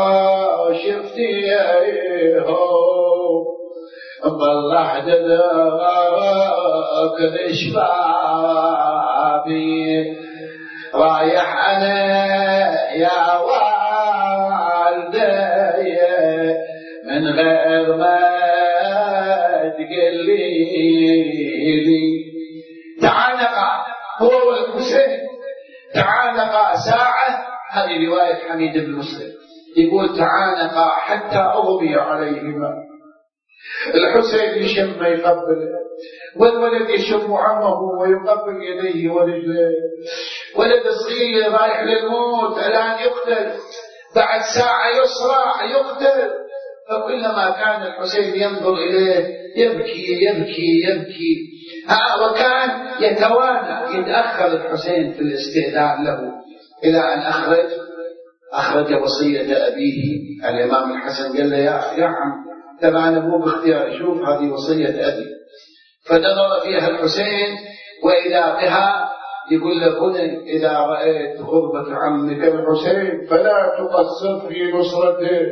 S1: شفتيهم بالله دذاك بشبابي، رايح أنا يا والدي من غير ما تقلي تعانقا هو والحسين تعانقا ساعة. هذه رواية حميد بن مسلم يقول تعانقا حتى أغمي عليهما. الحسين يشم يقبل، والولد يشم عمه ويقبل يديه ورجليه. ولد صغير رايح للموت الآن يقتل، بعد ساعة يصرع يقتل. فكلما كان الحسين ينظر إليه يبكي يبكي يبكي. وكان يتوانى يتأخر الحسين في الاستئذان له إلى أن أخرج وصية أبيه الإمام الحسن. قال له يا عم ترى أنا مو باختياري، شوف هذه وصية أبي. فنظر فيها الحسين وإذا بها يقول له بني إذا رأيت غربة عمك الحسين فلا تقصر في نصرته.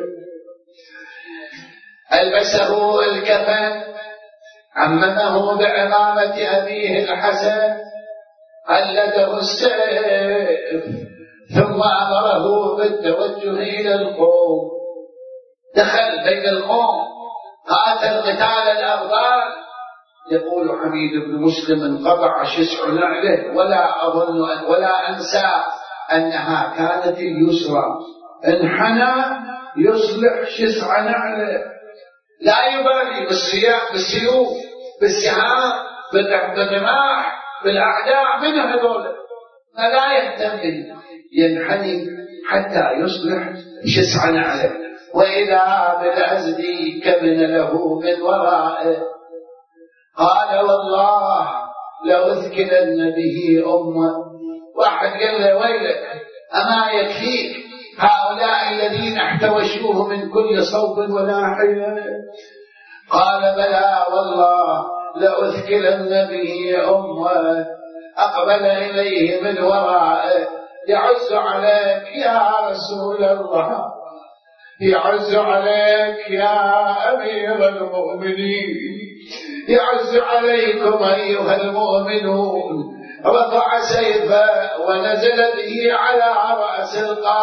S1: ألبسه الكفن، عممه بعمامة أبيه الحسن، قلده السيف، ثم أمره بالتوجه إلى القوم. دخل بين القوم قاتل قتال الأبطال. يقول حميد بن مسلم انقطع شسع نعله ولا أظن ولا أنسى أنها كانت اليسرى. انحنى يصلح شسع نعله، لا يبالي بالسيوف بالسهام بالرماح بالأعداء من هذول، فلا يهتم، ينحني حتى يصلح شسع نعله. وإذا بالأزدي كمن له من ورائه قال والله لأثكلن به أمه. واحد قال له ويلك أما يكفيك هؤلاء الذين احتوشوه من كل صوب وناحية؟ قال بلى والله لأثكلن به أمه. أقبل إليه من ورائه يعز عليك يا رسول الله، يعز عليك يا أمير المؤمنين، يعز عليكم أيها المؤمنون. رفع سيفه ونزل به على رأس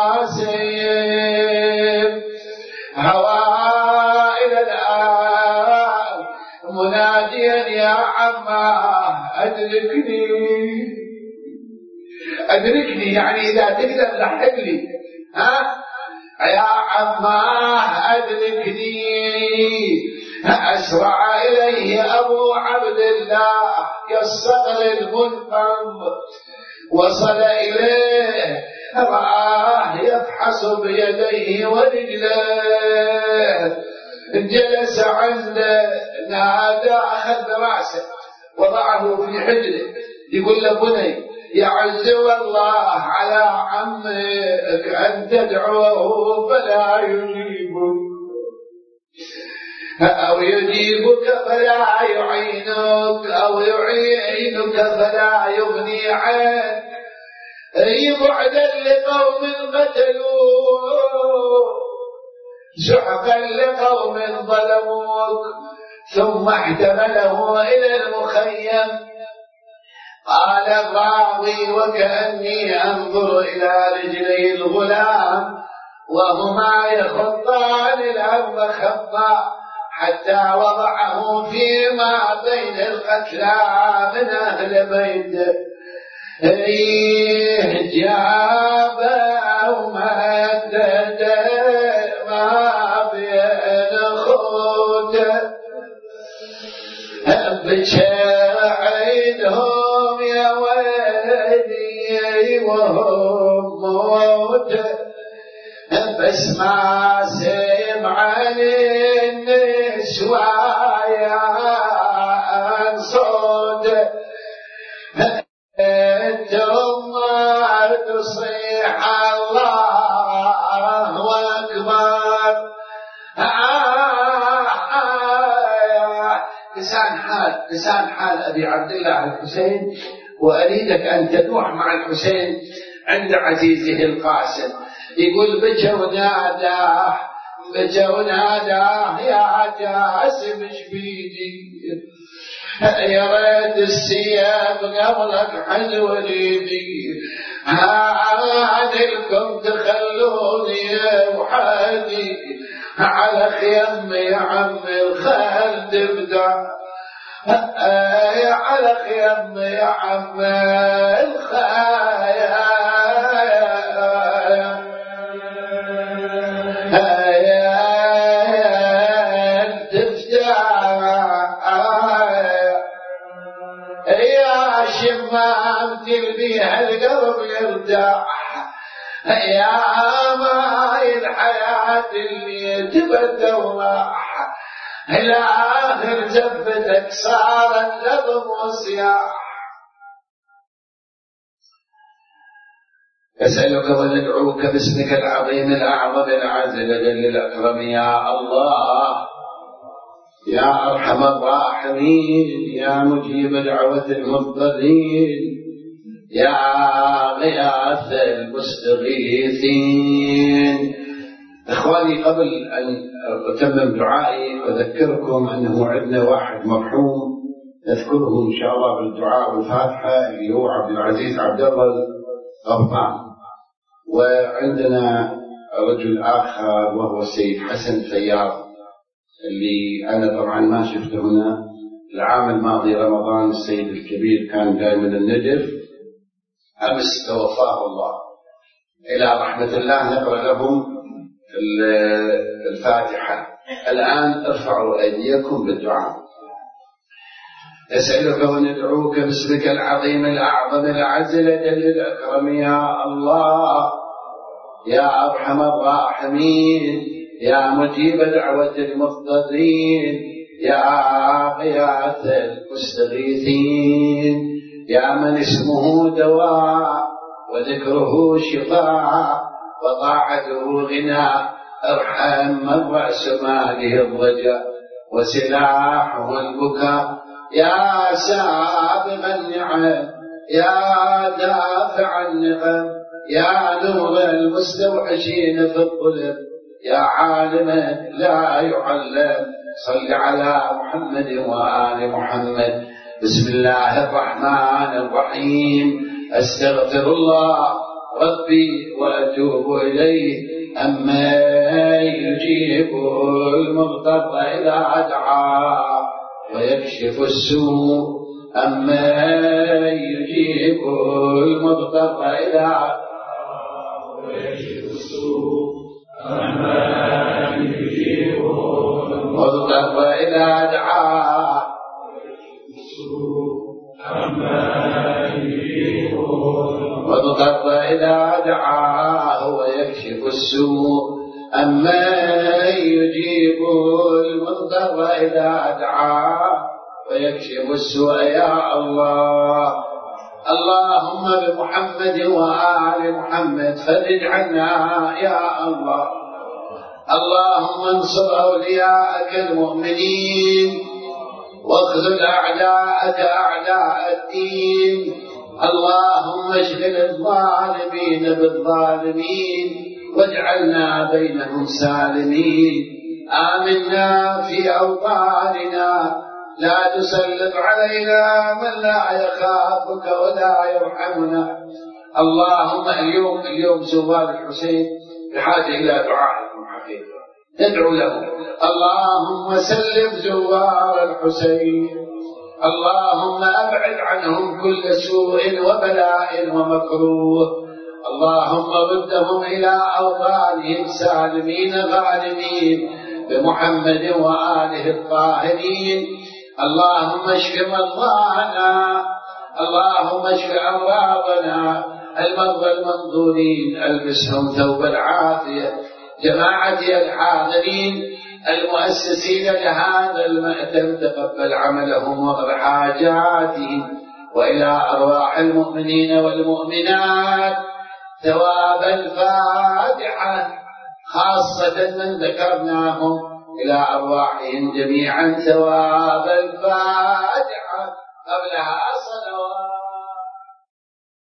S1: القاسم، هوى إلى الآن مناديا يا عماه أدركني أدركني، يعني إذا تقدر لحق لي يا عماه أدركني. أسرع إليه أبو عبد الله كالصقر المنقم، وصل إليه رآه يفحص بيديه ورجليه، جلس عنده نادى أخذ رأسه وضعه في حجره يقول له بني يعز والله على عمك أن تدعوه فلا يجيبك، أو يجيبك فلا يعينك، أو يعينك فلا يغني عنك. بعدا لقوم قتلوك، سحقا لقوم ظلموك. ثم احتمله إلى المخيم. قال الراوي وكأني أنظر إلى رجلي الغلام وهما يخطان الأرض خطا حتى وضعه فيما بين القتلى من أهل بيته. جابه ومدد ما بين خوته، بشر عينهم يا ويلي وهم موته، بس ما سمعن النسوايا عن صوته. ثم تصيح الله أكبر. لسان حال أبي عبد الله الحسين، وأريدك أن تنوح مع الحسين عند عزيزه القاسم. يقول بكى وناداه يا جاسم ايش بيدي، يا ريت السياب قبلك حل وليدي، عادلكم تخلوني وحدي على خيم يا عم الخال تبدع، على خيم يا عم الخال يا شمام تلبيها القلب يرتاح، يا ماي الحياة اللي تبدى وراح، الآخر جفتك صارت لظم وصياح. أسألك وندعوك باسمك العظيم الأعظم الأعز الأجل الأكرم يا الله، يا أرحم الراحمين، يا مجيب دعوة المضطرين، يا غياث المستغيثين. إخواني، قبل أن أتمم دعائي أذكركم أنه عندنا واحد مرحوم نذكره إن شاء الله بالدعاء والفاتحة اللي هو عبد العزيز عبد الله الغفان، وعندنا رجل آخر وهو السيد حسن فياض اللي أنا طبعا ما شفته هنا. العام الماضي رمضان السيد الكبير كان جاي من النجف، أمس توفاه الله إلى رحمة الله. نقرأ لهم الفاتحة. الآن ارفعوا أيديكم بالدعاء. أسألك وندعوك باسمك العظيم الأعظم الأعز الأجل الأكرم يا الله، يا أرحم الراحمين، يا مجيب دعوة المضطرين، يا غياث المستغيثين، يا من اسمه دواء وذكره شفاء وطاعته غنى، ارحم من رأس ماله الرجاء وسلاحه البكاء، يا سابغ النعم، يا دافع النقم، يا نور المستوحشين في الظلم، يا عالما لا يعلم. صل على محمد وآل محمد. بسم الله الرحمن الرحيم. استغفر الله ربي وأتوب إليه، أما يجيب المضطر إذا دعاه ويكشف السوء، أما يجيب المضطر إذا دعاه ويكشف السوء، أما يجيب المضطر إذا دعاه والضر إذا دعاه ويكشف السوء، أما يجيب المضطر إذا دعاه ويكشف السوء يا الله. اللهم بمحمد وآل محمد فرج عنا يا الله. اللهم انصر أولياءك المؤمنين واخذل أعداءك أعداء الدين. اللهم اشغل الظالمين بالظالمين واجعلنا بينهم سالمين. آمنا في أوطاننا، لا تسلط علينا من لا يخافك ولا يرحمنا. اللهم اليوم زوار الحسين بحاجة إلى دعائكم حقيقة، ندعو له. اللهم سلم زوار الحسين، اللهم أبعد عنهم كل سوء وبلاء ومكروه. اللهم ردهم إلى أوطانهم سالمين غانمين بمحمد وآله الطاهرين. اللهم اشف مرضانا، اللهم اشف أمراضنا، المرضى المنظورين البسهم ثوب العافية، جماعتي الحاضرين المؤسسين لهذا المأتم تقبل عملهم واغفر حاجاتهم، وإلى أرواح المؤمنين والمؤمنات ثواب الفاتحة، خاصة من ذكرناهم إلى أرواحهم جميعا ثواب الفاتحة قبلها